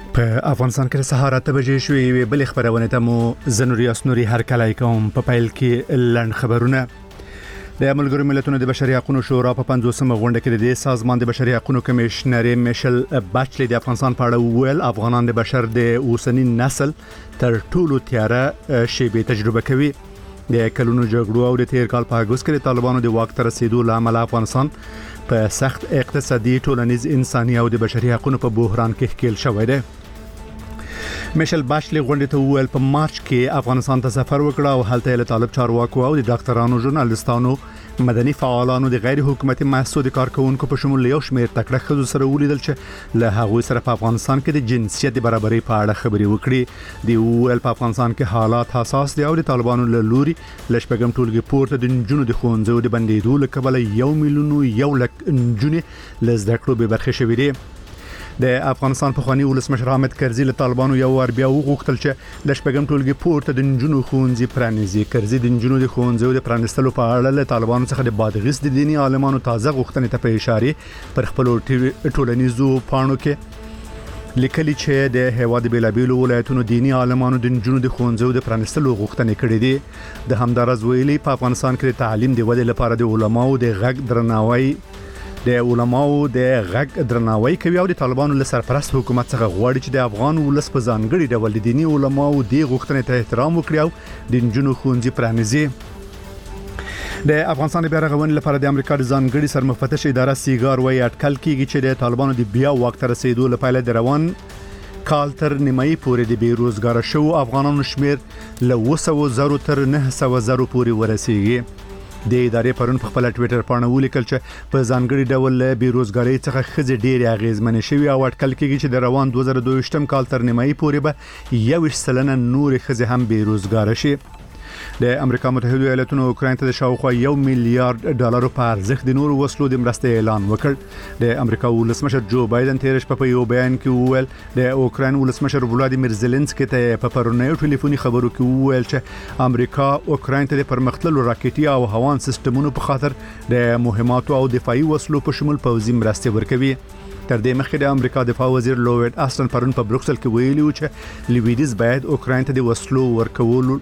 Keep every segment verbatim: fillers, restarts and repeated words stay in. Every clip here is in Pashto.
په افغانستان کې سهار اته بجې شوې بل خبرونه ته مو زنوري اسنوري هر کله کوم په پایل کې لړن خبرونه د ملګرو ملتونو د بشري حقوقو شورا په پنځوسمه غونډه کې د سازمان د بشري حقوقو کمشنر میشل باچلی د افغانستان په اړه ویل افغانان د بشر د اوسنی نسل تر ټولو تیاره شیبه تجربه کوي د کلونو جګړو او د تیر کال په اگست کې طالبانو د واک تر رسیدو لامل افغانستان په سخت اقتصادي ټولنیز انساني او د بشري حقوقو په بحران کې ښکیل شوی دی میشل باچلی غونډه ته ویل په مارچ کې افغانستان ته سفر وکړ او هلته له طالب چارواکو او د ډاکټرانو ژورنالستانو مدني فعالانو د غیر حکومتي محسوس کارکونکو په شمول یو شمېر تکړه خزو سره ولیدل چې له هغوی سره په افغانستان کې د جنسیت د برابرۍ په اړه خبرې وکړي دی ویل په افغانستان کې حالات حساس دي او د طالبانو له لوري لشپګم ټولګي پورته د جنونو د خونځو د بندیدو لکبل یو میلیون یو لک جنې لزده کړو به برخه شوې دي د افغانستان په خواني ولسمشر حامد کرزي له طالبانو یو ور بیا وغوښتل چې د شپږم ټولګي پورته د جنونو خونځي پرانیزي کرزي د جنونو د خونځو د پرانستلو په اړه له طالبانو څخه د بادغیس د دینی عالمانو تازه غوښتنې ته په اشاره پر خپل ټولنیزو پاڼو کې لیکلي چې د هیواد بیلابیلو ولایتونو دینی عالمانو د جنونو د خونځو د پرانستلو غوښتنې کړې دي د همدارز ویلي په افغانستان کې تعلیم د ودې لپاره د علماو د غږ درناوی د علماو د غږ درناوی کوي او د طالبانو له سرپرست حکومت څخه غواړي چې د افغان ولس په ځانګړي ډول د دینی علماو د غوښتنې ته احترام وکړي او د جنونو خونځي پرانیزي د افغانستان د بیارغونې لپاره د امریکا د ځانګړي سرمفتش اداره سیګار وایي اټکل کیږي چې د طالبانو د بیا واک ته رسیدو لپاره د روان کال تر نیمایي پورې د بیروزګار شو افغانانو شمیر له وسو زرو تر نه سو زرو پورې ورسیږي د ادارې پرون په خپل ټوئیټر باندې ولیکل چې په ځانګړي ډول له بیروزګاری څخه خزي ډېر اغیزمن شوی او اټکل کېږي چې د روان دوه زره دوه کال تر نیمایي پورې به یو سلنه نور خزي هم بیروزګار شي د امریکا متحده ایالاتونو اوکراین ته د شاوخوا یو میلیارډ ډالر په ارزښت د نورو وسلو د مرستې اعلان وکړ د امریکا ولسمشر جو بایدن تیر شپه په یو بیان کې وویل د اوکراین ولسمشر ولادیمیر زيلنسکي ته په پرونیو ټلیفوني خبرو کې وویل چې امریکا اوکراین ته د پرمختللو راکټي او هوان سیستمونو په خاطر د مهماتو او دفاعي وسلو په شمول پوځي مرستې ورکوي تر دې مخکې د امریکا دفاع وزیر لوید آستن پرون په بروکسل کې ویلي و چې لویدیز باید اوکراین ته د وسلو ورکولو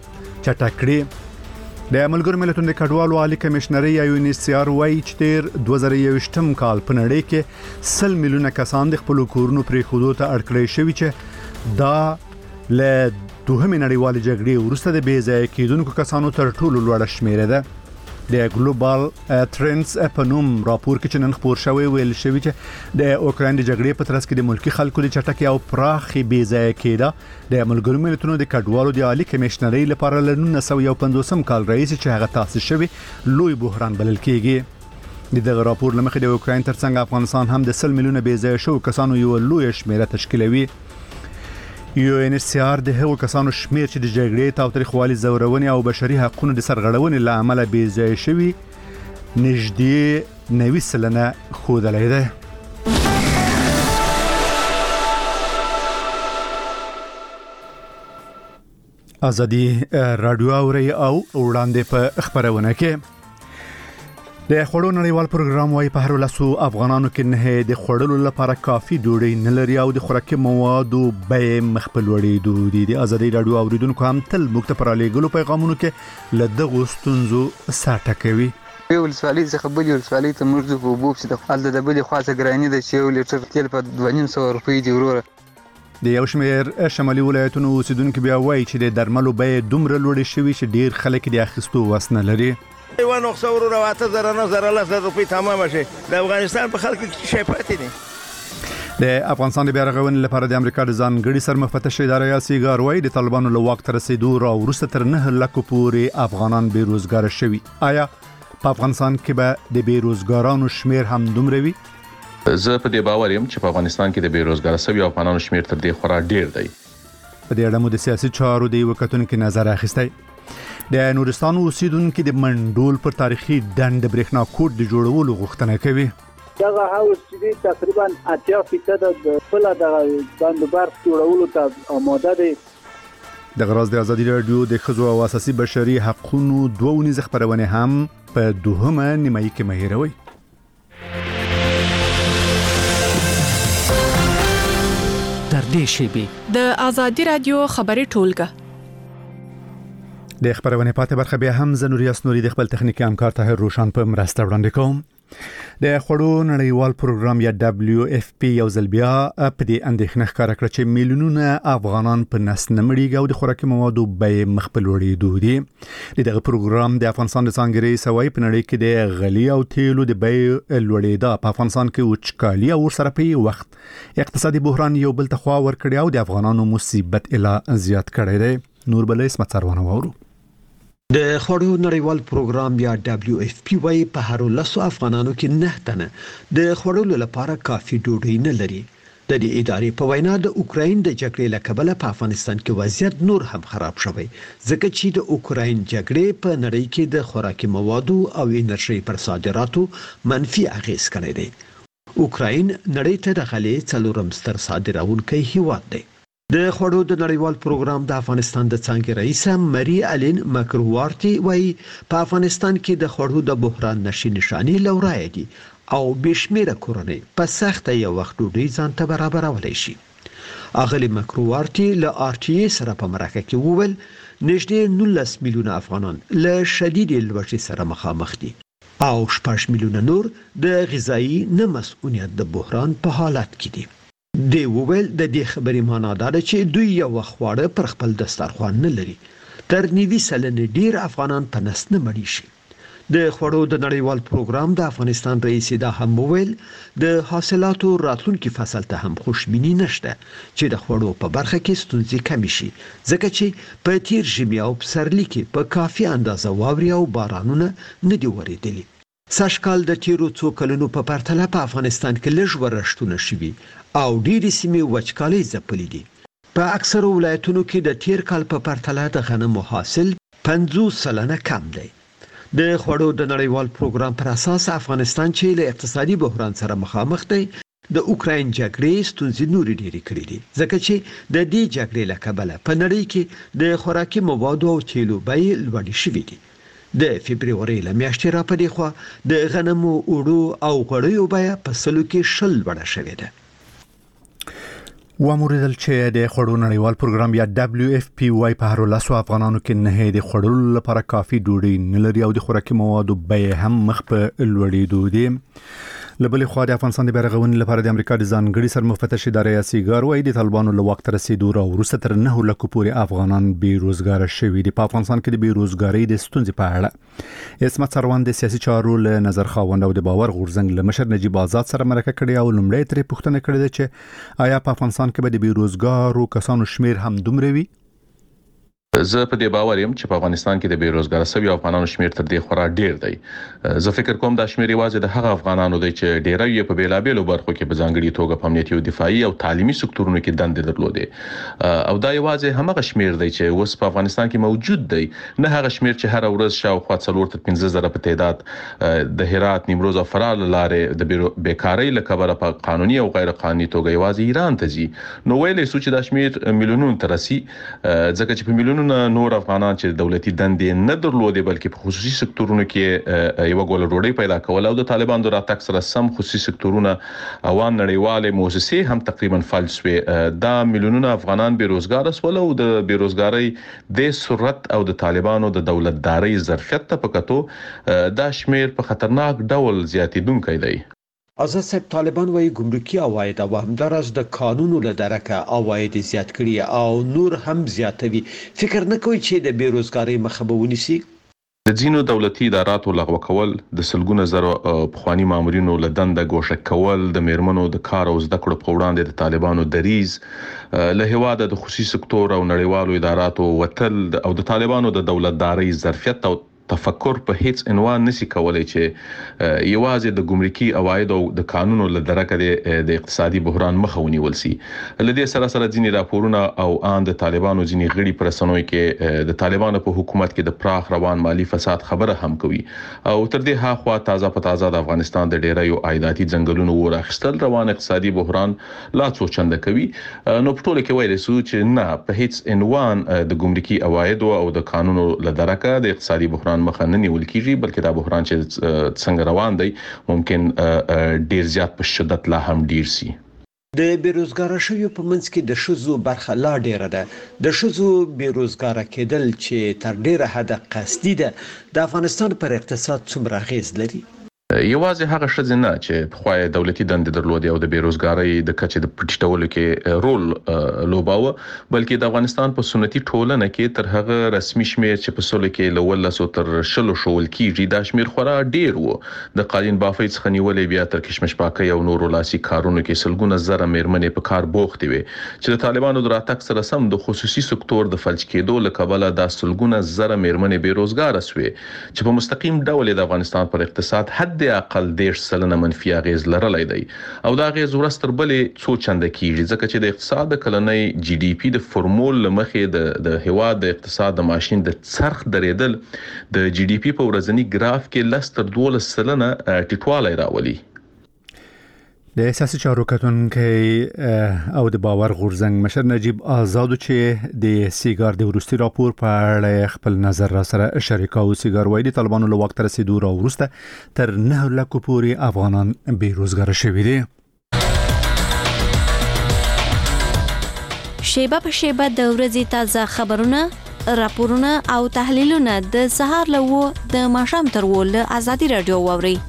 چټکړي د ملګرو ملتونو د کډوالو عالی کمشنري یونیسیار وایي چې تیر دوه زره یوویشتم کال په نړۍ کې سل میلیونه کسان د خپل کورونو پرې خودو ته اړکړی شوی چې دا له دوهمې نړیوالې جګړې وروسته د بې ځای کېدونکو کسانو تر ټولو لوړه شمیره ده د ګلوبال ټرندز په نوم راپور کې چې نن خبر شوی ویل شوی چې د اوکراین د جګړې په ترڅ کې د ملکی خلکو د چټکي او پراخي بې ځای کېده د ملګرو ملتونو د کډوالو د عالی کمشنري لپاره له نولس سوه پنځوس کال رئیس چې هغه تاسیس شوی لوی بحران بلل کېږي د دغه راپور لمخې د اوکراین ترڅنګ افغانستان هم د سل میلیونه بې ځای شو کسانو یو لوی شمیره تشکیلوي یو ان ایچ سی آر د هغو کسانو شمیر چې د جګړې تاوتریخوالي زورونې او بشري حقوقو د سرغړونې له امله بې ځای شوي نږدې نوي سلنه ښودلی دی ازادي رادیو اوري او وړاندې په خبرونه کې د خړو نړیوال پروګرام وايي په هر لاسو افغانانو کې نه د خړلو لپاره کافي ډوډۍ نه لري او د خوراکي موادو بیه مخبل وړي دي د ازادي رادیو اوریدونکو هم تل مکتفرالي ګلو پیغامونو کې لدغه ستونزو ساټه کوي یو ولسوالۍ څخه بل ولسوالۍ ته موږ د وبوب چې د خپل د بلې خاصه ګرانی د چې یو لیټر تیل په دوه نیم سوه روپۍ دی وروره د یو شمېر شمالي ولایتونو اوسیدونکو بیا وایي چې د درملو بیه دومره لوړې شوي چې ډیر خلک د اخیستو وس نه لري یو نقصه ورو واته زره نه زره لس روپۍ تمام شي د افغانستان په خلک کې شي پاتې دي د افغانستان د بیارغونې لپاره د امریکا د ځانګړي سرمفتش اداره یا سیګار وایي د طالبانو له واک ته رسیدو را وروسته تر نه لکو پورې افغانان بیروزګار شوي آیا په افغانستان کې به د بیروزګارانو شمیر هم دومره وي زه په دې باور یم چې په افغانستان کې د بیروزګار شوي افغانانو شمیر تر دې خورا ډیر دی په دې اړه مو د سیاسي چارو د وکټونکو نظر اخیستی د نورستان اوسیدونکو د منډول پر تاریخي ډنډ برېښنا کوټ د جوړولو غوښتنه کوي دغه هاوس چې تقریبا اتیا فیصد د خپل د بندوبار جوړولو ته آماده دي د غراز د ازادي رادیو د خزو او اساسي بشري حقوقو دوه ونیز خبرونه هم په دوهمه نیمایي کې مهیروي تر دې شیبې د ازادي رادیو خبري ټولګه د خبرونه پاتې برخه بیا هم زنوریاس نوري د خپل تخنیکی همکار طاهر روشان په مرسته وړاندې کوم. د خړو نړیوال پروګرام یا دبليو اف پی یو ځل بیا په دې اندېښنه ښکاره کړ چې میلیونونه افغانان په نس نمړي او د خوراکي موادو بیې مخ په لوړېدو دي. دغه پروګرام د افغانستان د څنګهري سوي په نړۍ کې د غلي او تیلو د بیې لوړېدا په افغانستان کې وچکالي او سره په وخت اقتصادي بحران یو بل ته خوا ور کړی او د افغانانو مصیبت اله زیات کړی دی. نور بلې اسمت سروانه وورو. د خړو نړیوال پروګرام یا دبليو اف پی وايي په هر لسو افغانانو کې نه تنه د خړو لپاره کافي ډوډۍ نه لري. د دې ادارې په وینا د اوکراین د جګړې له کبله په افغانستان کې وضعیت نور هم خراب شوی ځکه چې د اوکراین جګړې په نړۍ کې د خوراکي موادو او انرژي پر صادراتو منفي اغیز کړی دی. اوکراین نړۍ ته د غلې څلورم ستر صادرونکی هیواد دی. د خړو د نړیوال پروګرام د افغانستان د څنګه رئیس مری الین مکروارتي وایي په افغانستان کې د خړو د بحران نشي نشانی لورای دي او بشمیره کورنۍ په سخت یو وخت ډوډۍ ځان ته برابرولای شي. اغلی مکروارتي له آر ټي ای سره په مرکه کې وویل نږدې نولس میلیونه افغانان له شدید لوږې سره مخامخ دي او شپږ میلیونه نور د غذایی نه مسؤلیت د بحران په حالت کې دي. دی وویل د دې خبرې معنا دا ده چې دوی یو خواړه پر خپل دسترخوان نه لري. تر نیوي سلنه ډیر افغانان په نس نه مړي شي. د خړو د نړیوال پروګرام د افغانستان رئیس دا هم وویل د حاصلاتو راتلونکي فصل ته هم خوشبینی نشته چې د خړو په برخه کې ستونزې کم شي ځکه چې په تیر ژمي او پسرلي کې په کافي اندازه واوري او بارانونه نه دی ورېدلي. سږکال د تیرو څو کلونو په پرتله په افغانستان کې لږ ورښتونه شوي او ډېرې سیمې وچکالۍ ځپلې دي. په اکثرو ولایتونو کې د تیر کال په پرتله د غنمو حاصل پنځوس سلنه کم دی. د خړو د نړیوال پروګرام پر اساس افغانستان چې له اقتصادي بحران سره مخامخ دی د اوکراین جګړې ستونزې نورې ډېرې کړې دي ځکه چې د دې جګړې له کبله په نړۍ کې د خوراکي موادو او تیلو بیې لوړې شوې دي. د فبرवरी له میاشتې را پدې خو د غنمو اوړو او غوړیو بیه په سلو کې شل وړه شوې ده. واموریدل چې د خړو نړیوال پروګرام یا دبليو اف پی وايي په هر لاسو افغانانو کې نه د خړو لپاره کافي ډوډۍ نه لري او د خوراکي موادو بیه هم مخ په لوړېدو دي. لبلې خو د افغانستان د بیرغونې لپاره د امریکا د ځانګړي سرمفتش ادارې سیګار وايي د طالبانو له وخت رسیدو را وروسته تر نه لکه پورې افغانان بیروزګار شوي دي. په افغانستان کې د بیروزګاری د ستونزې په اړه اسمت سروان د سیاسي چارو له نظر خاوند او د باور غورځنګ له مشر نجیب آزاد سره مرکه کړې او لومړی ترې پوښتنه کړې ده چې آیا په افغانستان کې به د بیروزګارو کسانو شمیر هم دومره وي؟ زه په دې باور یم چې په افغانستان کې د بیروزګار سوي افغانانو شمیر تر دې خورا ډیر دی. زه فکر کوم دا شمیر یوازې د هغه افغانانو دی چې ډیری یې په بیلابېلو برخو کې په ځانګړي توګه په امنیتي او دفاعي او تعلیمي سکتورونو کې دندې درلودې او دا یوازې همغه شمیر دی چې اوس په افغانستان کې موجود دی، نه هغه شمیر چې هر ورځ شاوخوا څلور تر پنځه زره په تعداد د هرات، نیمروز او فراه لارې د بیکاری له کبله په قانوني او غیر قانوني توګه یوازې ایران ته ځي. نو ویلې سوچ دا شمیر میلیونونو ته رسي ځکه چې په میلیونونو نور افغانان چې دولتي دندې نه درلودې بلکې په خصوصي سکتورونو کې یو ګول ډوډۍ پیدا کول او د طالبانو د راتګ سره سم خصوصي سکتورونه او نړیوالې مؤسسې هم تقریبا فلج شوې. دا میلیونونه افغانان بیروزګار شول او د بیروزګاری د سرعت او د طالبانو د دولتداري ظرفیت ته پکاتو دا شمیر په خطرناک ډول زیاتیدونکی دی. آزاد صاحب، طالبان وايي ګمرکي عواید او همدارس د قانونو له درکه عواید زیات کړي او نور هم زیاتوي. فکر نه کوي چې د بیروزګاری مخه به ونیسي؟ د ځینو دولتي اداراتو لغوه کول، د سلګونه زره پخواني مامورینو له دنده ګوښه کول، د میرمنو د کار او زده کړو په وړاندې د طالبانو دریز، له هیواده د خصوصي سکتور او نړیوالو اداراتو وتل او د طالبانو د دولتداري ظرفیت او تفکر په هیڅ عنوان نشي کولای چې یوازې د ګمرکي عواید او د قانونو له درکه د اقتصادي بحران مخه ونیول شي. لدې سره سره ځینې راپورونه او ان د طالبانو ځینې غړي پر سنوي کې د طالبانو په حکومت کې د پراخ روان مالی فساد خبره هم کوي او تر دې هاخوا تازه په تازه د افغانستان د ډیرایو عایداتي ځنګلونو ورخصتل روان اقتصادي بحران لا څو چنده کوي. نو په ټوله کې ویل سو چې نه په هیڅ عنوان د ګمرکي عواید او د قانونو له درکه د اقتصادي بحران مخه نه نیول کیږي، بلکې دا بحران چې څنګه روان دی ممکن ډیر زیات په شدت لا هم ډیر شي. د بیروزګار شویو په منځ کې د ښځو برخه لا ډیره ده. د ښځو بیروزګار کېدل چې تر ډیره حده قصدي ده د افغانستان پر اقتصاد څومره اغیز لري؟ یوازې هغه ښځې نه چې پخوای دولتي دندې درلودې او د بیروزګارۍ د کچې د پټیټولو کې رول لوباوه، بلکې د افغانستان په سنتي ټولنه کې تر هغه رسمي شمیر چې په سلو کې لولسو تر شلو شول کېږي دا شمیر خورا ډیر وو. د قالین بافۍ څخه نیولې بیا تر کشمش پاکۍ او نورو لاسي کارونو کې سلګونه زره میرمنې په کار بوختې وي چې د طالبانو د راتګ سره سم د خصوصي سکتور د فلج کېدو له کبله دا سلګونه زره میرمنې بیروزګاره شوې چې په مستقیم ډول د افغانستان پر اقتصاد حد د اقل دیش سلنه منفي اغیز لرلای دی او دا اغیز ورستر بلې څو چنده کیږي ځکه چې د اقتصاد د کلنۍ جی ډي پی د فرمول لمخې د د هواد د اقتصاد د ماشين د څرخ درېدل د جی ډي پی په ورځنی ګراف کې لستر دولس سلنه ټیټوالی راولي. د سیاسي چارو کتونکي او د باور غورځنګ مشر نجیب آزاد چې د سیګار د ورستي راپور په اړه خپل نظر را سره شریکاو. سیګار وایي د طالبانو له وخت رسیدو را ورسته تر نه لکه پورې افغانان بیروزګار شوي دي. شیبه په شیبه د ورځې تازه خبرونه، راپورونه او تحلیلونه د سهار له د ماښام تر ول ازادي رادیو ووري.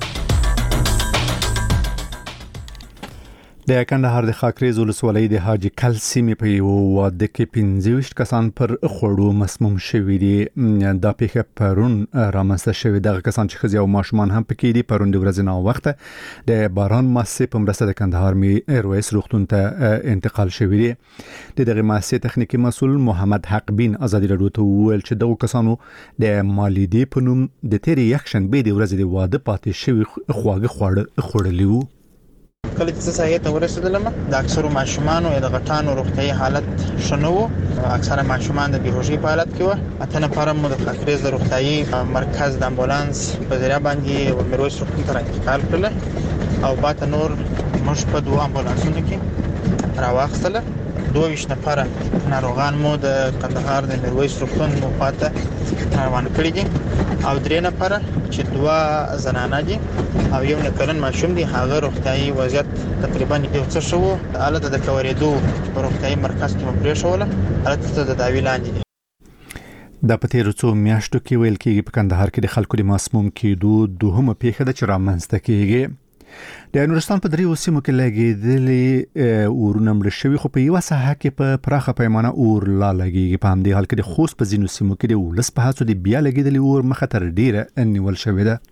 د کندهار د خاکریز ولسوالۍ د حاجی کل سیمې په یو واده کې پنځه ویشت کسان پر خوړو مسموم شوي دي. دا پیښه پرون رامنځته شوې. دغه کسان چې ښځې او ماشومان هم پکې دي پرون د ورځې ناوخته د باران مؤسسې په مرسته د کندهار میرویس روغتون ته انتقال شوي دي. د دغه مؤسسې تخنیکی مسؤل محمد حق بین ازادي رادیو ته وویل چې دغه کسانو د مالیدې په نوم د تیرې یکشنبې د ورځې د واده پاتې شوي خواږه خواړه خوړلي وو. کله چې سایه ته ورسېدلم د اکثرو ماشومان او د غټانو روغتي حالت شنو وو. اکثره ماشومان د بیهوشي په حالت کې وو. اته نفر مو د خاکریز د روغتي مرکز د امبولانس په ذریعہ باندې میرویس روغتون ته انتقال کړل او باته نور مش په دوه امبولانسونو کې راوخصله. دوه ویشت نفر ناروغان مو د کندهار د میرویس روغتون مخاطه روان کړی دي او درې نفر چې دوه زنانه دي او یو نکلن ماشوم دي هغه روغتيایي وضعیت تقریبا یو څه شو. حالت د کوریدو روغتيایي مرکز کې مپرې شوله. حالت د داوی لاندې دي. د پتیرو څو میاشتو کې ویل کېږي په کندهار کې د خلکو د مسموم کېدو دوهمه پیښه د چرامنځته کېږي. د نورستان په دریو سیمو کې لګېدلې اورونه مړ شوي خو په یوه ساحه کې په پراخه پیمانه اور لا لګېږي. په همدې حال کې د خوست په ځینو سیمو کې د ولس په هڅو د بیا لګېدلې اور مخه تر ډیره نیول شوې ده.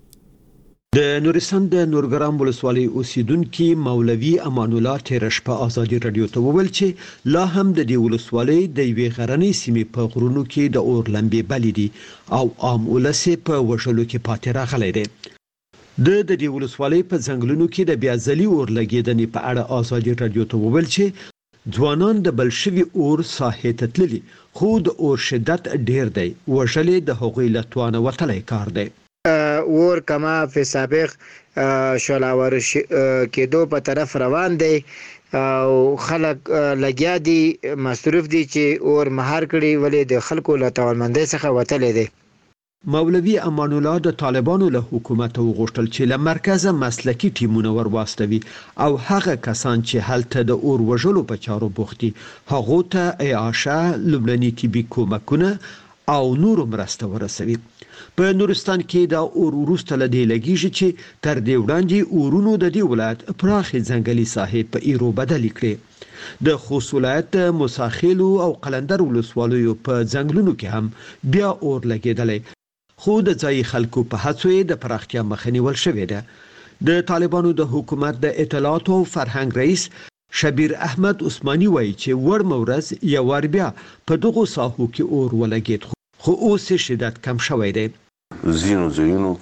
د نورستان د نورګرام ولسوالۍ اوسیدونکو مولوي امان الله تیرش په ازادي رادیو ته وویل چې لا هم د دې ولسوالۍ د یوې غرنۍ سیمې په غرونو کې د اور لمبې بلې دي او عام ولس په وژلو کې پاتې راغلی دی. د د دې ولسوالۍ په ځنګلونو کې د بیا ځلي اور لګېدنې په اړه ازادي رادیو ته وویل چې ځوانان د بلشوي اور ساحې ته تللي خو د اور شدت ډیر دی. وژلې د هغوی له توانه وتلی کار دی. اور کما په سابق شولاور کېدو په طرف روان دی او خلک لګیا دي مصروف دي چې اور مهار کړي ولې د خلکو له توانمندۍ څخه وتلی دی. مولوي امان الله د طالبانو له حکومت وغوښتل چې له مرکزه مسلکی ټیمونه ورواستوي او هغه کسان چې هلته د اور وژلو په چارو بوخت دي هغه ته اعاشه، لومړني طبي کومکونه او نور مرسته ورسوي. په نورستان کې د اور وروسته له دې لګیږي چې تر دې وړاندې اورونو د دې ولایت پراخې ځنګلي ساحې په ایرو بدل کړې. د خوست ولایت مساخیلو او قلندر ولسوالیو په ځنګلونو کې هم بیا اور لګېدلی خو د ځای خلکو په هڅو د پراختیا مخه نیول شوې ده. د طالبانو د حکومت د اطلاعات او فرهنګ رئیس شبیر احمد عثماني وایي چې ور مورز یو ور بیا په دغه ساحو کې اور ولګید خو اوس شدت کم شوی دی. زینو زینو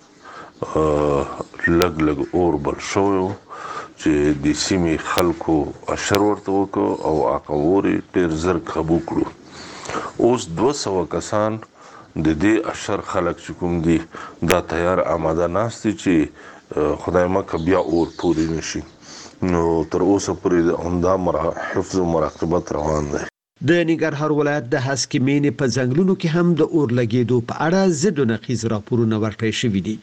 کې لګ لګ اور بل شوی چې د سیمې خلکو اشر ورته وکړو او اقوري ډیر زر قبو کړو. اوس دوه سوه کسان د دې اشر خلک چې کوم دي دا تیار آماده ناست دي چې خدای مکه بیا اور پوری نشي. نو تر اوسه پورې همدا حفظ او مراقبت روان دی. د ننګرهار ولایت د هسکې مینې په ځنګلونو کې هم د اور لګېدو په اړه ضد و نقیض راپورونه ورکړل شوي دي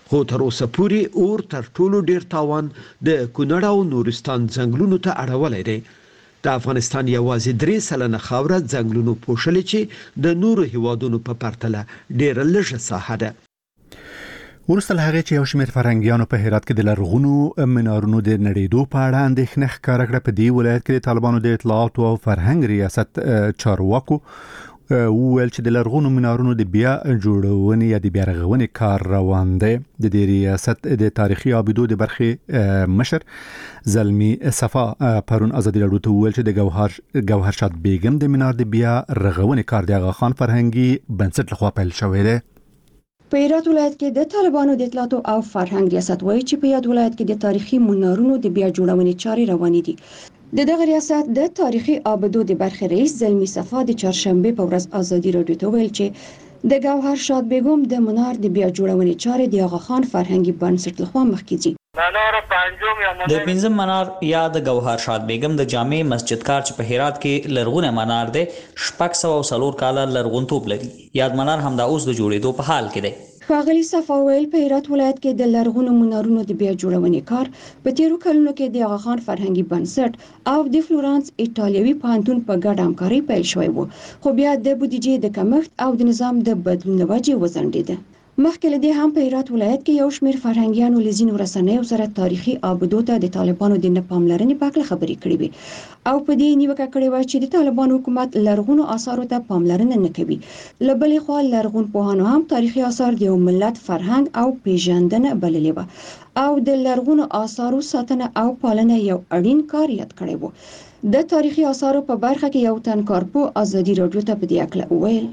خو تر اوسه پورې اور تر ټولو ډیر تاوان د کونړ او نورستان ځنګلونو ته اړولای دی. د افغانستان یوازې درې سلنه خاوره ځنګلونو پوښلې چې د نورو هیوادونو په پرتله ډیره لږه ساحه ده. ورسره هغه چې یو شمېر فرهنګیانو په هرات کې د لرغونو منارونو د نړیدو په اړه اندېښنه ښکاره کړه. په دې ولایت کې د طالبانو د اطلاعات او فرهنګ ریاست چارواکو وویل چې د لرغونو منارونو د بیا جوړونې یا د بیا رغونې کار روان دی. د دې ریاست د تاریخي آبدو د برخې مشر زلمی صفا پرون ازادي راډیو ته وویل چې د گوهر گوهر شاد بیگم د منار د بیا رغونې کار د آغا خان فرهنګي بنسټ لخوا پیل شوی دی. په هرات ولایت کې د طالبانو د اطلاعات او فرهنګ ریاست وایي چې په یاد ولایت کې د تاریخي منارونو د بیا جوړونې چارې روانې دي. د دغه ریاست د تاریخي آبدو د برخې رئیس زلمی صفا د چهارشنبه په ورځ ازادي راډیو ته ویل چې د گوهر شاد بیگم د منار د بیا جوړونې چارې د آغا خان فرهنګي بنسټ لخوا مخکې ځي. د پنځم منار یا د گوهر شاد بیگم د جامع مسجد کار چې په هرات کې لرغونه منار دی شپږ سوه څلور کاله لرغونتوب لري. یاد منار همدا اوس د جوړېدو په حال کې دی. ښاغلي صفا ویل په هرات ولایت کې د لرغونو منارونو د بیا جوړونې کار په تیرو کلونو کې د آغا خان فرهنګي بنسټ او د فلورانس ایټالوي پوهنتون په ګډه همکاري پیل شوی و، خو بیا د بودیجې د کمښت او د نظام د بدلون له وجې وځنډېده. مخکې له دې هم په هرات ولایت کې یو شمېر فرهنګیانو له ځینو رسنیو سره تاریخي آبدو ته د طالبانو د نه پاملرنې په اړه خبرې کړې وې او په دې نیوکه کړې وه چې د طالبانو حکومت لرغونو آثارو ته پاملرنه نه کوي. له بلې خوا لرغون پوهانو هم تاریخي آثار د یو ملت فرهنګ او پیژندنه بللې وه او د لرغونو آثارو ساتنه او پالنه یو اړین کار یاد کړی و. د تاریخي آثارو په برخه کې یو تن کارپو ازادي راډیو ته په دې اړه وویل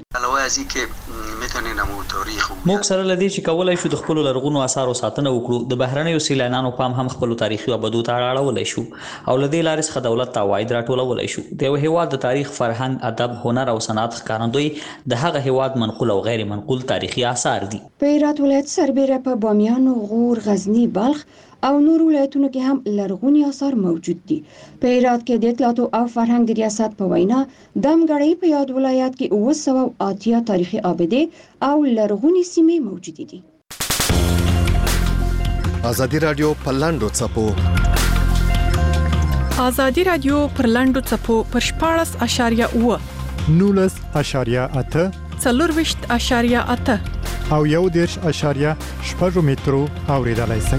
موږ سره لدی چې کولای شو د خپل لرغونو آثارو ساتنه وکړو. د بهرنیو سیلانیانو پام هم خپل تاریخي آبدو ته اړولای شو او لدی لارې څخه دولت ته عواید راټولولای شو. د یو هیواد د تاریخ، فرهنګ، ادب، هنر او صنعت ښکارندوی د هغه هیواد منقول او غیر منقول تاریخي آثار دي. په هرات ولایت سربېره په بامیان، غور، غزنی، بلخ او نور ولایتونو کې هم لرغوني آثار موجود دي. په هرات کې د اطلاعات او فرهنګ د ریاست په وینا دمګړی په یاد ولایت کې اوه سوه اتیا تاریخي آبدې او لرغوني سیمې موجود دي. ازادي راډیو په لاندو څپو ازادي راډیو پر لاندو څپو پر شپاړس اشاریه اوه نولس اشاریه اته څلورویشت اشاریه اته او یو دېرش اشاریه شپږ مترو اوریدلای شئ.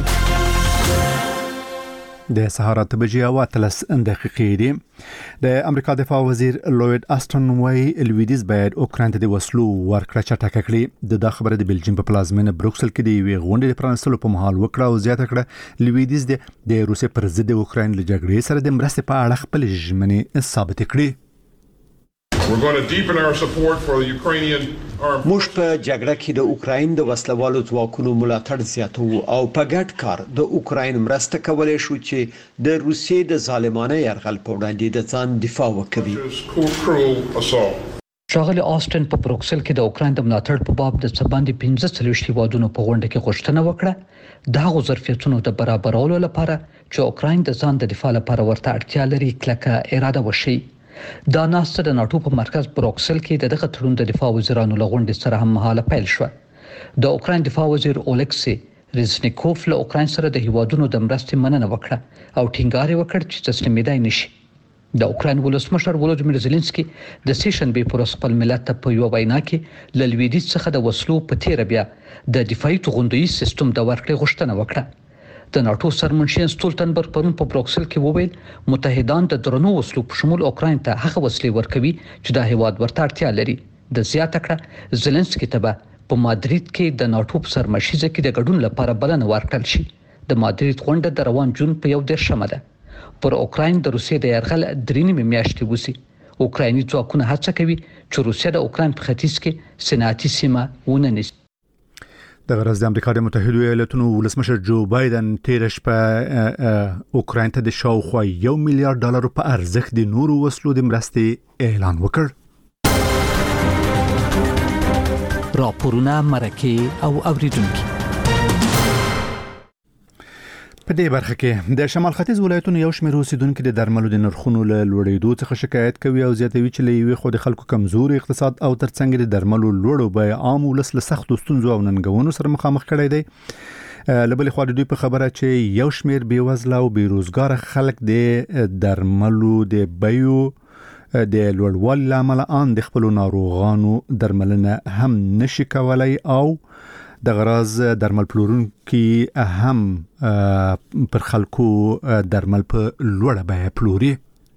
د سهار اته بجې او اتلس دقیقې دي. د امریکا دفاع وزیر لوید آستن وايي لویدیز باید اوکراین ته د وسلو ورکړه چټکه کړي. د دا خبره د بلجیم په پلازمینه بروکسل کې د یوې غونډې د پرانستلو په مهال وکړه او زیاته کړه لویدیز د روسیې پر ضد د اوکراین له جګړې سره د مرستې په اړه خپل ژمنې ثابت کړي. We're going to deepen our support for the Ukrainian armed موږ په جګړه کې د اوکراین د وسلوالو ځواکونو ملاتړ زیاتو او په ګډ کار د اوکراین مرسته کولای شو چې د روسیې د ظالمانه یرغل په وړاندې د ځان دفاع وکړي. ښاغلي آستن په بروکسل کې د اوکراین د ملاتړ په باب د څه باندې پنځه څلوېښت هیوادونو په غونډه کې غوښتنه وکړه د هغو ظرفیتونو د برابرولو لپاره چې اوکراین د ځان د دفاع لپاره ورته اړتیا لري کلکه اراده وشي. دا ناسته د ناټو په مرکز بروکسل کې د دغه تړون د دفاع وزیرانو له غونډې سره هم مهاله پیل شوه. د اوکراین دفاع وزیر اولکسی ریزنیکوف له اوکراین سره د هیوادونو د مرستې مننه وکړه او ټینګار یې وکړ چې تسلیمېدای نشي. د اوکراین ولسمشر ولودیمیر زيلنسکي د سیشنبې پر ورځ خپل ملت ته په یو وینا کې له لویدیځ څخه د وسلو په تیره بیا د دفاعي توغندویز سیستم د ورکړې غوښتنه وکړه. د ناټو سرمنشي ستولتنبرګ پرون په بروکسل کې وویل متحدان د درنو وسلو په شمول اوکراین ته هغه وسلې ورکوي چې د هیواد ورته اړتیا لري. د زیاته کړه زيلنسکي ته په مادرید کې د ناټو په سرمشيزه کې د ګډون لپاره بلنه ورکړل شي. د مادرید غونډه د روان جون په یو دیرشمه ده. پر اوکراین د روسیې د یرغل درې نیمې میاشتې وسی. اوکرایني ځواکونه هڅه کوي چې روسیه د اوکراین په ختیځ کې صنعتي سیمه ونه نیسي. د غرض د امریکا د متحده ایالاتونو ولسمشر جو بایدن تیر شپه اوکراین ته د شاوخوا یو میلیارډ ډالر په ارزښت د نورو وسلو د مرستې اعلان وکړ. راپورونه مرکه او اوریدونکو په دې برخه کې د شمال ختیځ ولایتونو یو شمېر اوسیدونکو د درملو د نرخونو له لوړېدو څخه شکایت کوي او زیاتوي چې له یوې خوا د خلکو کمزوري اقتصاد او ترڅنګ د درملو لوړو بیې عام ولس له سختو ستونزو او ننګونو سره مخامخ کړی دی. لبل خو د دوی په خبره چې یو شمیر بیوزله او بیروزګار خلک د درملو د بیو د لوړوالي لامل ان د خپل ناروغانو درملنه هم نشي کولای او د غراز درمل پلورونکي هم پر خلکو درمل په لوړه بیه پلوري.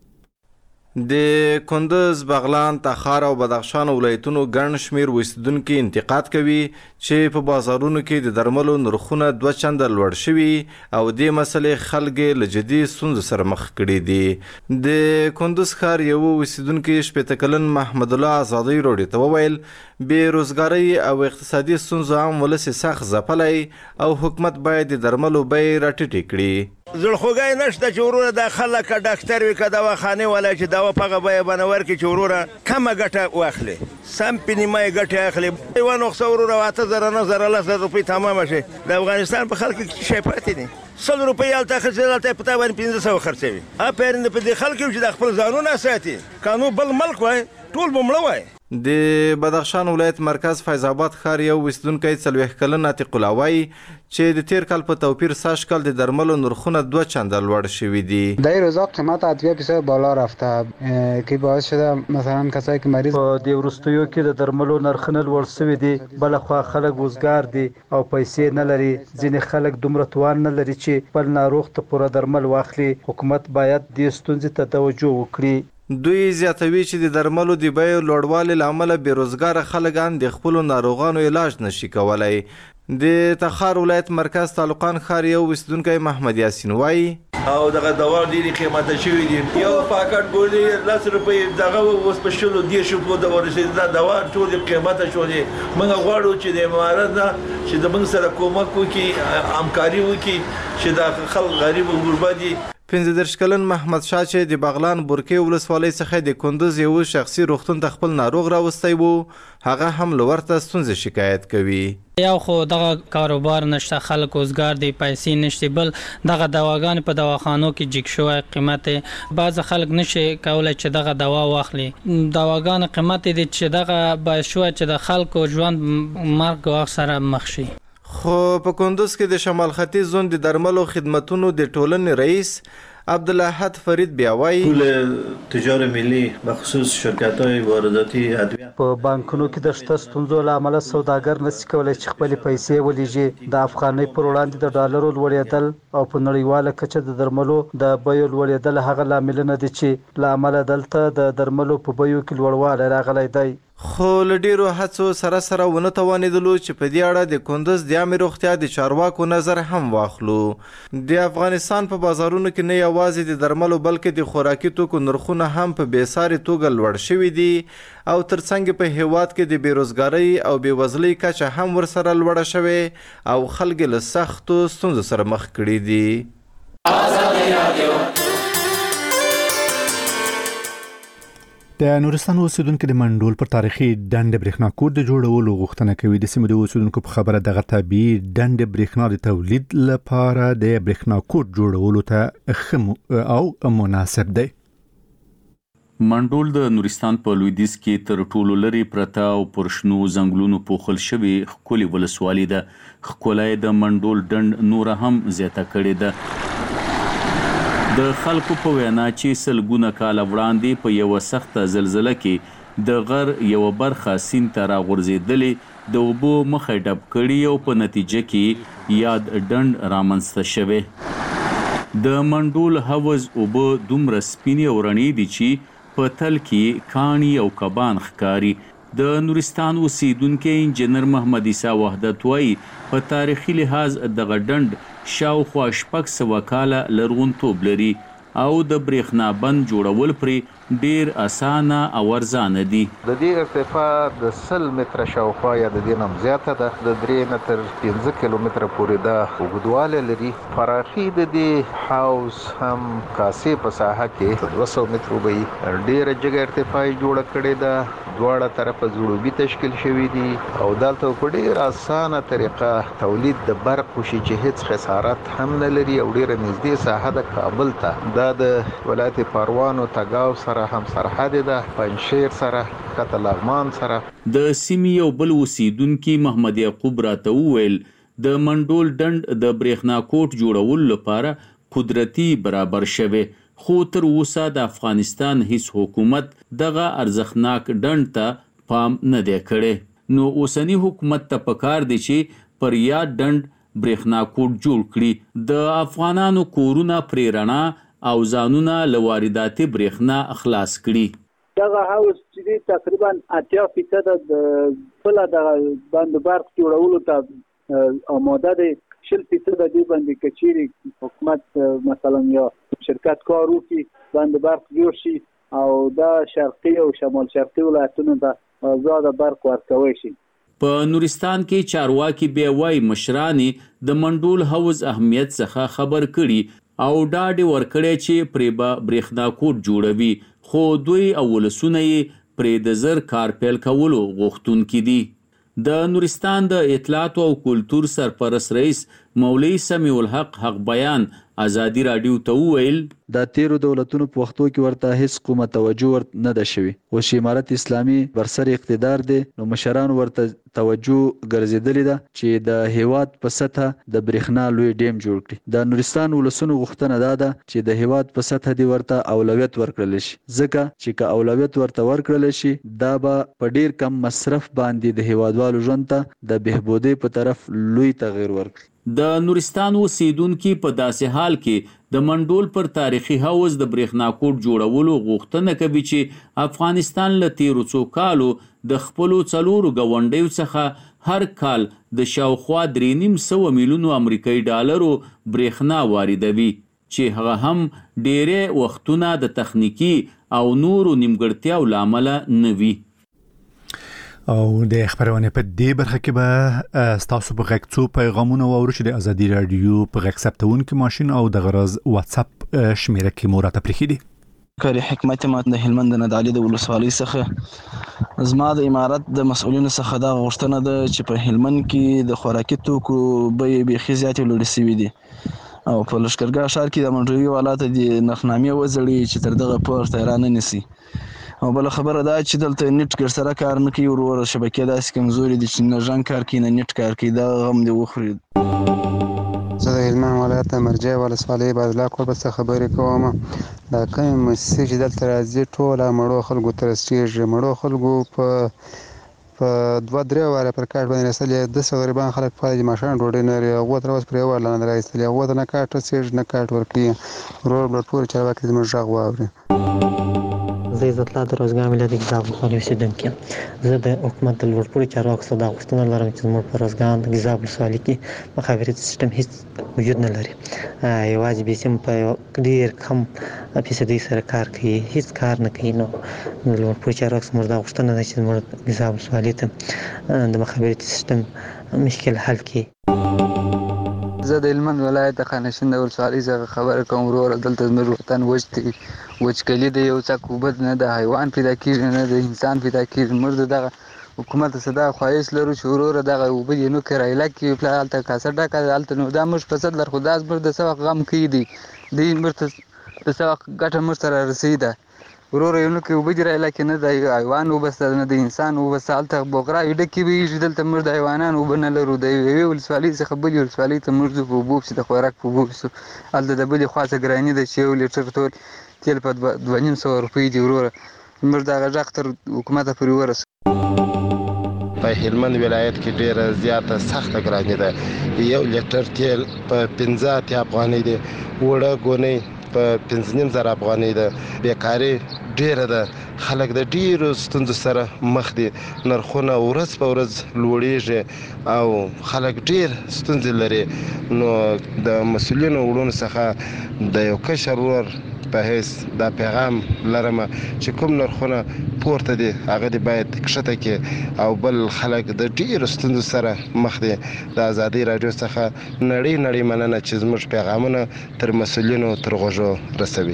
د کندز، بغلان، تخار او بدخشان ولایتونو ګڼ شمیر وسیدونکو انتقاد کوي چې په بازارونو کې د درملو نرخونه دوه چنده لوړ شوي او د مسلې خلک له جدي ستونزو سره مخ کړي دي. د کندز ښار یو وسیدونکو شپږ کلن محمد الله آزادی روډي ته وویل بیروزګاری او اقتصادي ستونزو هم ولس سخت ځپلی او حکومت باید د درملو بیې راټیټې کړي. زړخوږی نشته چې وروره دا خلک که ډاکټر وي که دواخانې والا چې دوا په هغه بیه باندې ورکړي چې وروره کمه ګټه واخلي، سم په نیمه یې ګټې اخلي. یوه نسخه وروره اته زره نه زره لس زره روپۍ تمامه شي. د افغانستان په خلکو کې شی پاتې دي. سل روپۍ هلته خرڅېدل، هلته یې په تا باندې پنځه سوه خرڅوي. افرین په دې خلکو چې د خپل ځانونه ساتي. قانون بل ملک وای ټول به مړه وای. د بدخشان ولایت مرکز فیض آباد ښار یو وسیدونکی څلوېښت کلن عتیق الله وایي چې د تیر کال په توپیر سږ کال د درملو نرخونه دوه چنده لوړ شوي دي. در این روزا قیمت ادویه بسیار بالا رفته که باعث شده مثلا کسایی که مریض په دې وروستیو کې د درملو نرخونه لوړ شوي دي. بلخوا خلک وزګار دي او پیسې نه لري. ځینې خلک دومره توان نه لري چې خپل ناروغ ته پوره درمل واخلي. حکومت باید دې ستونزې ته توجه وکړي. دوی زیاتوي چې د درملو د بیو لوړوالي له امله بیروزګاره خلک هم د خپلو ناروغانو علاج نشي کولی. د تخار ولایت مرکز تعلقان ښار یو اوسیدونکی محمد یاسین وایي او دغه دوا ډېرې قیمته شوي دي. یو پاکټ ګولۍ لس روپۍ دغه اوس په شلو دېرشو پورې ته ورسېدي. دا دوا ټولې قیمته شولې. موږ غواړو چې د امارت نه چې د موږ سره کومک وکړي، همکاري وکړي چې دا خلک غریب او غربه دي. پنځه دېرش کلن محمد شاه چې د بغلان بورکې ولسوالۍ څخه د کندز یو شخصي روغتون ته خپل ناروغ راوستی و، هغه هم له ورته ستونزې شکایت کوي. یو خو دغه کاروبار نشته، خلک وزګار دي، پیسې نشته. بل دغه دواګانې په دواخانو کې جګ شوی قیمت، بعض خلک نشي کولی چې دغه دوا واخلي. دواګانې قیمت دي چې دغه باعث شوی چې د خلکو ژوند مرګ واخ سره مخ شي. خو په کندز کې د شمال ختیځ زون د درملو خدمتونو د ټولنې رئیس عبدالاحد فرید بیا وایي پول تجار ملی بخصوص شرکت‌های وارداتی ادویه په بانکونو کې د شته ستونزو له امله سوداګر نشي کولی چې خپلې پیسې ولېږي. د افغانۍ پر وړاندې د ډالرو لوړېدل او په نړیواله کچه د درملو د بیو لوړېدل هغه لاملونه دي چې له امله دلته د درملو په بیو کې لوړوالی راغلی دی. خو له ډیرو هڅو سره سره ونه توانېدلو چې په دې اړه د کندز د عامې روغتیا د چارواکو نظر هم واخلو. د افغانستان په بازارونو کې نه یوازې د درملو بلکې د خوراکي توکو نرخونه هم په بېساري توګه لوړ شوي دي او ترڅنګ په هیواد کې د بیروزګارۍ او بېوزلۍ کچه هم ورسره لوړه شوې او خلک له سختو ستونزو سره مخ کړي دي. آزادي رادیو د نورستان اوسیدونکو د منډول پر تاریخي ډنډ برېښنا کور د جوړولو غوښتنه کوي. د سیمې د اوسیدونکو په خبره دغه طبیعي ډنډ برېښنا د تولید لپاره د برېښنا کور جوړولو ته ښه او مناسب دی. منډول د نورستان په لویدیځ کې تر ټولو لري پرته او پر شنو ځنګلونو پوښل شوی ښکلې ولسوالي ده. ښکلا د منډول ډنډ نور هم زیاته کړې ده. د خلکو په وینا چې سلګونه کاله وړاندې په یوه سخته زلزله کې د غر یوه برخه سیند ته راغورځېدلې، د اوبو مخه ډب کړي او په نتیجه کې یاد ډنډ رامنځته شوی. د منډول حوض اوبه دومره سپینې او رڼې دي چې په تل کې کاڼي او کبان ښکاري. د نورستان اوسیدونکي انجنیر محمد عیسی وحدت وایي په تاریخي لحاظ دغه ډنډ شاوخوا شپږ سوه کاله لرغونتوب لري او د برېښنا بند جوړول پرې ډیر اسانه او ارزانه دي. د دې ارتفاع د سل متره شاوخوا یا د دې نه زیاته ده. د درې نه تر پنځه کیلومتره پورې دا اوږدوالی لري. فراخي د دې حوض هم کاسې په ساحه کې دوه سوه مترو به وي. ډېره جګه ارتفاع یې جوړه کړې ده. دواړه طرفه ځړوبي تشکیل شوي دي او دلته په ډېره اسانه طریقه تولید د برق وشي چې هیڅ خسارت هم نه لري او ډېره نږدې ساحه د کابل ته. دا د ولایت پروان او تګاو سره هم سرحد ده، پنجشیر سره، کته لغمان سره. د سیمې یو بل اوسیدونکي محمد یعقوب راته وویل د منډول ډنډ د برېښنا کوټ جوړولو لپاره قدرتي برابر شوی، خو تر اوسه د افغانستان هیڅ حکومت دغه ارزښتناک ډنډ ته پام نه دی کړی. نو اوسنی حکومت ته پکار دی چې پر یاد ډنډ برېښنا کوټ جوړ کړي، د افغانانو کورونه پرې رڼا او ځانونه له وارداتي برېښنا خلاص کړي. دغه هاوس چې دی تقریبا اتیا فیصده د خپله دغه بند برق جوړولو ته آماده دی. شل فیصده دی باندې که چیرې حکومت مثلا یا شرکت کار وکړي بند برق جوړ شي او دا شرقي او شمال شرقي ولایتونو ته زیاده برق ورکوی شي. په نورستان کې چارواکي بیا وایي مشرانې د منډول حوض اهمیت څخه خبر کړي او ډاډ ورکړی چې پرې به برېښنا کوټ جوړوي، خو دوی او ولسونه یې پرې د زر کار پیل کولو غوښتونکي دي. د نورستان د اطلاعاتو او کلتور سرپرست رئیس مولوي سمیع الحق حق بیان ازادي راډیو ته وویل د تیرو دولتونو په وختو کې ورته هیڅ کومه توجه ورته نه ده شوې. اوس چې امارت اسلامي برسر اقتدار دی نو مشران ورته توجه ګرځېدلې ده چې د هیواد په سطحه د برېښنا لوی ډیم جوړ کړي. د نورستان ولسونو غوښتنه دا ده چې د هیواد په سطحه دی ورته اولویت ورکړل شي، ځکه چې که اولویت ورته ورکړل شي دا به په ډیر کم مصرف باندې د هیوادوالو ژوند ته د بهبودۍ په طرف لوی تغیر ورکړي. د نورستان اوسیدونکي په داسې حال کې د منډول پر تاریخي حوض د برېښنا کوټ جوړولو غوښتنه کوي چې افغانستان له تیرو څو کالو د خپلو څلورو ګاونډیو څخه هر کال د شاوخوا درې نیم سوه میلیونو امریکایي ډالرو برېښنا واردوي، چې هغه هم ډیری وختونه د تخنیکي او نورو نیمګړتیاو له امله نه وي. او د خبرونه په دې برخه کې به تاسو په غږ څو پیغامونه واورئ چې د ازادي رادیو په غږ ثبتونکو ماشين او د غرض واتس اپ شمیره کې مو راته پرېښي دي. کاری حکمت مات د هلمند د ندالي د ولسوالۍ څخه زما د امارت د مسؤلینو څخه دا غوښتنه ده چې په هلمند کې د خوراکي توکو بیې بیخي زیاتې لوړې شوي دي او په لښکرګاه ښار کې د منډوي والات د نرخنامې وځړي چې تر دغه پورته را نه نیسي. او بل خبره دا چې دلته نیټ ګر سره کار نه کوي، ورور شبکې داسې کمزوري دي چې نه ژوند کار کوي نه نیټ کار کوي، دا غم دی وخوري. زه د هلمند ولایت د مرجع ولسوالۍ بازلا کوربه څخه خبرې کوم. دا کومې موسسې چې دلته راځي ټوله مړو خلکو ته رسېږي. مړو خلکو په په دوه درې واره پر کاټ باندې رسېدلي داسې غریبان خلک په دې ماښام ډوډۍ نه لري، هغو ته اوس پرې وړله نه راایستلي، هغو ته نه کاټ رسېږي نه کاټ ورکوي. ورور بل ټول چارواکي زموږ غږ واوري. زه عزت الله د روزګار ملت ګزاب ولسوالۍ اوسېدونکی یم. زه د حکومت د لوړپوړي چارواکو څخه دا غوښتنه لرم چې زموږ په روزګان د ګزاب ولسوالۍ کې مخابراتي سیسټم هیڅ وجود نه لري، یوازې بې سیم په ډېر کم فیصدۍ سره کار کوي، هیڅ کار نه کوي. نو د لوړپوړي چارواکو څخه زموږ دا غوښتنه ده چې زموږ ګزاب ولسوالۍ ته د مخابراتي سیسټم مشکل حل کړي. زه د هلمند ولایت د خانشین د ولسوالۍ څخه خبره کوم. ورور دلته زموږ وطن وچ دی، وچکلي د یو څاک اوبه نه د حیوان پیدا کېږي نه د انسان پیدا کېږي. موږ د دغه حکومت څخه دا خواهش لرو چې وروره دغه اوبه دې نو کرایله کړي، پلار هلته کاسه ډکه هلته نو دا موږ په صد لر خو دا زموږ د څه وخت غم کوي دی دوی موږ ته د څه وخت ګټه موږ سره رسوي ده. وروره یو نو کې اوبه دې رایله کې نه د حیوان اوبه شته نه د انسان اوبه شته، هلته بغراوې ډکې ویږي، دلته موږ د حیوانانو اوبه نه لرو. د یوې ولسوالۍ څخه بلې ولسوالۍ ته موږ ځو په اوبو پسې د خوراک په اوبو پسې، هلته د بلې خوا څه ګراني ده چې یو لیټر ټول تیل په دوه نیم سوه روپۍ دي. وروره موږ دغه غږ تر حکومته پورې ورسوو. په هلمند ولایت کې ډیره زیاته سخته ګراني ده. یو لیټر تیل په پنځه اتیا افغانۍ دی، وړه ګونۍ په پنځه نیم زره افغانۍ ده. بیکاري ډیره ده، خلک د ډیرو ستونزو سره مخ دي، نرخونه ورځ په ورځ لوړیږي او خلک ډیر ستونزې لري. نو د مسؤلینو وړونو څخه د یو کشر ورور په حیث دا پیغام لرم چې کوم نرخونه پورته دي هغه دې باید کښته کړي او بل خلک د ډیرو ستونزو سره مخ دي. د ازادي راډیو څخه نړۍ نړۍ مننه چې زموږ پیغامونه تر مسؤلینو تر غوږو رسوي.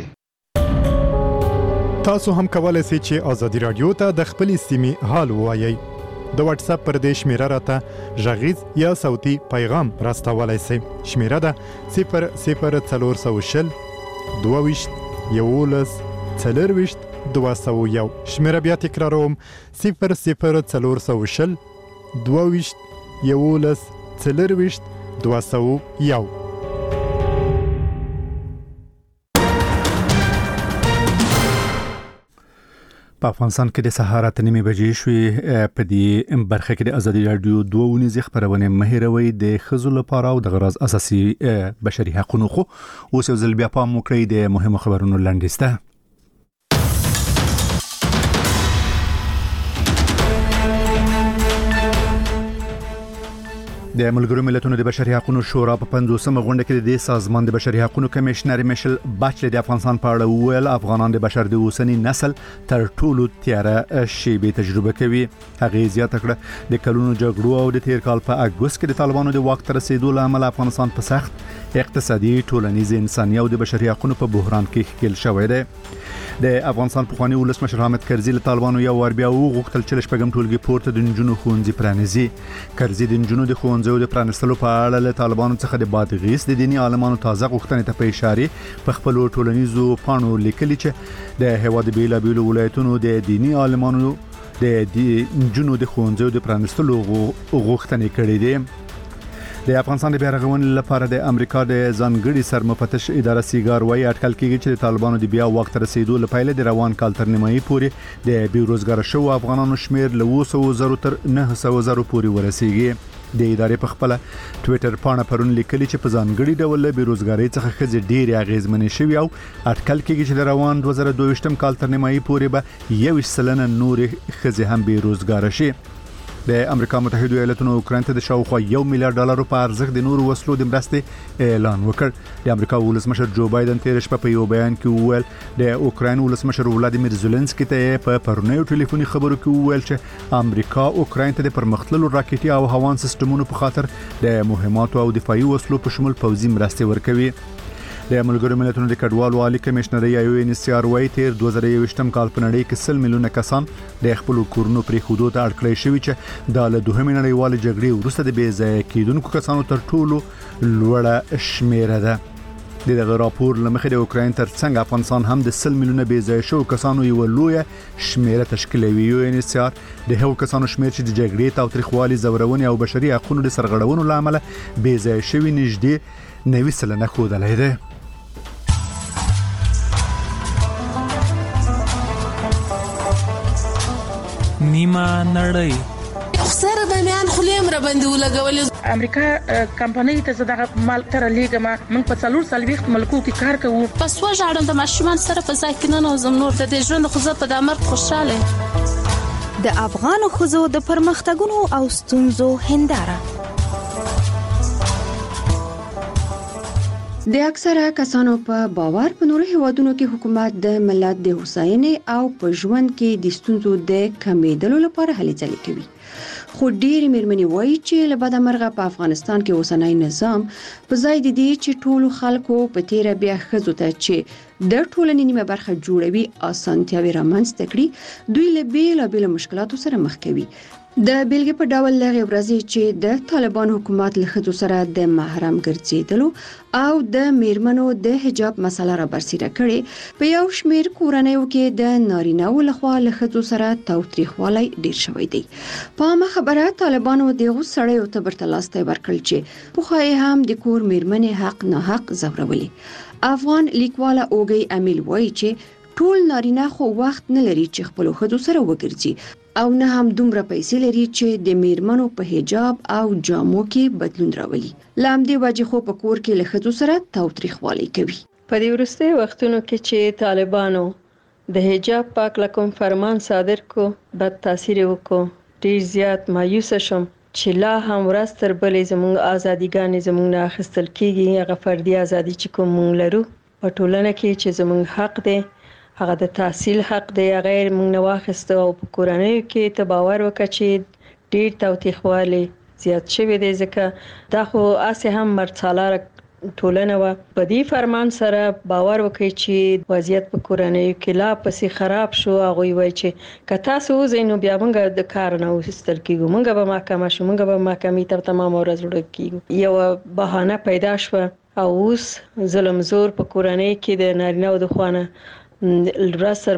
تاسو هم کولای شئ چې ازادي راډیو ته د خپل سیمې حال ووایئ. د واتس اپ پر دې شمیره راته غږیز یا صوتي پیغام راستولای شئ. شمیره ده صفر صفر څلور سوه شل دوه ویشت یولس څلرویشت دوه سوه یو. شمیره بیا تکراروم صفر صفر څلور سوه شل دوه ویشت یولس څلرویشت دوه سوه یو. په افغانستان کې د سهار اته نیمې بجې شوې. په دې برخه کې د ازادي رادیو دوه ونیزې خبرونه مهیروي د ښځو لپاره او د غرض اساسي بشري حقوقو خو اوس یو ځل بیا پام وکړئ د مهمو خبرونو لاندې. د ملګرو ملتونو د بشري حقوقو شورا په پنځوسمه غونډه کې د سازمان د بشري حقوقو کمشنر میشل باچلر د افغانستان په اړه وویل افغانان د بشر د اوسنی نسل تر ټولو تیاره شیبه تجربه کوي. هغه زیاته کړه د کلونو جګړو او د تیر کال په اګوست کې د طالبانو د واک تر رسیدو لامل افغانستان په سخت اقتصادي، ټولنیز، انساني او د بشري حقوقو په بحران کې ښکیل شوی دی. د افغانستان پخوانی ولسمشر حامد کرزي له طالبانو یو ور بیا وغوښتل چې شپږم ټولګي پورته د نجونو ښوونځي پرانیزي. کرزي د نجونو د ښوونځیو د پرانیستلو په اړه له طالبانو څخه د بادغیس د دیني عالمانو تازه غوښتنې ته په اشاره په خپل ټولنیزو پاڼو لیکلي چې د هیواد بیلابیلو ولایتونو د دیني عالمانو د نجونو د ښوونځیو د پرانیستلو غوښتنې کړې دي. د افغانستان د بیارغونې لپاره د امریکا د ځانګړي سرمفتش اداره سیګار وايي اټکل کیږي چې د طالبانو د بیا وخت رسیدو لپاره د روان کال تر نیمایي پورې د بیروزګار شو افغانانو شمیر له اوه سوه زرو تر نه سوه زرو پورې ورسیږي. د ادارې په خپل ټوئیټر باندې پرون لیکلي چې په ځانګړي ډول له بیروزګاری څخه خځې ډېر اغیزمنې شوي او اټکل کیږي چې د روان دوه زره دوه ویشتم کال تر نیمایي پورې به یو سلنه نور خځې هم بیروزګار شي. د امریکا متحده ایالاتونو اوکراین ته د شاوخوا یو میلیارډ ډالر په ارزښت د نورو وسلو د مرستې اعلان وکړ. د امریکا ولسمشر جو بایدن تیر شپه په یو بیان کې وویل د اوکراین ولسمشر ولادیمیر زيلنسکي ته په پرونیو ټلیفوني خبرو کې وویل چې امریکا اوکراین ته د پرمختللو راکټي او هوان سیستمونو په خاطر د مهماتو او دفاعي وسلو په شمول پوځي مرستې ورکوي. د ملګرو ملتونو د کډوالو عالی کمشنر یو ان سی آر وايي تیر دوه زره یوویشتم کال په نړۍ کې سل میلیونه کسان د خپل کورونو پرې خودو ته اړ کړی شوی چې د له دوهمې نړیوالې جګړې وروسته د بې ځای کېدونکو کسانو تر ټولو لوړه شمیره ده. د دغه راپور لمخې د اوکراین ترڅنګ افغانستان هم د سل میلیونه بې ځای شو کسانو یو لویه شمیره تشکیلوي. یو ان سی آر د هغو کسانو شمیر چې د جګړې تاوتریخوالي، زورونې او بشري حقوقو د سرغړونو لامل بې ځای شوی نږدې نوي سلنه ښودلی دی. نیمه نړۍ خسر د میان خلیم را باندې ولګول. امریکا کمپنۍ ته زړه مال تر لیګما موږ په څلور سال وخت ملکو کې کار کوو. پس وژاړم د ماشومان سره په ځای کې نه نوزم نور د دې ژوند خو زه په دامر خوشاله. د افغان خزو د پرمختګونو او ستونزو هنداره. د اکثره کسانو په باور په نورو هیوادونو کې حکومت د ملت د هوساینې او په ژوند کې د ستونزو د کمیدلو لپاره هلې ځلې کوي. خو ډېری مېرمنې وایي چې له بده مرغه په افغانستان کې اوسنی نظام په ځای د دې چې ټولو خلکو په تیره بیا ښځو ته چې د ټولنې نیمه برخه جوړوي اسانتیاوې رامنځته کړي، دوی له بیلابیلو مشکلاتو سره مخ کوي. د بیلګې په ډول لغې ورځې چې د طالبان حکومت له ښځو سره د محرم ګرځېدلو او د میرمنو د حجاب مسله را برسېره کړې، په یو شمېر کورنیو کې د نارینه‌و لخوا له ښځو سره تاوتریخوالی ډېر شوی دی. په عامه خبره طالبانو دغو سړیو ته برتلاستی ورکړل چې پخوا یې هم د کور میرمنې حق ناحق ځورولې. افغان لیکواله اوږی امیل وایي چې ټول نارینه خو وخت نه لري چې خپلو ښځو سره وګرځي او نه هم دومره پیسې لري چې د میرمنو په حجاب او جامو کې بدلون راولي. له همدې وجې خو په کور کې له ښځو سره تاوتریخوالی کوي. په دې وروستیو وختونو کې چې طالبانو د حجاب پاک لکم فرمان صادر کو، بد تاثیر وکړو، ډېر زیات مایوسه شم چې لا هم ورځ تر بلې زموږ ازادیګانې زموږ نه اخیستل کېږي. هغه فردي ازادي چې کوم موږ لرو په ټولنه کې چې زموږ حق دی، هغه د تحصیل حق دی، غیر موږ نه واخیسته. او په کورنیو کې ته باور وکړه چې ډېر تاوتریخوالی زیات شوی دی، ځکه دا خو هسې هم مرڅالاره ټولنه وه. په دې فرمان سره باور وکړئ چې وضعیت په کورنیو کې لا پسې خراب شو. هغوی وایي چې که تاسو وځئ نو بیا موږ د کار نه وایستل کېږو، موږ به محکمه شو، موږ به محکمې ته تمام ورځ وړل کېږو. یوه بهانه پیدا شوه او اوس ظلم زور په کورنۍ کې د نارینه‌و د خوا نه ورځ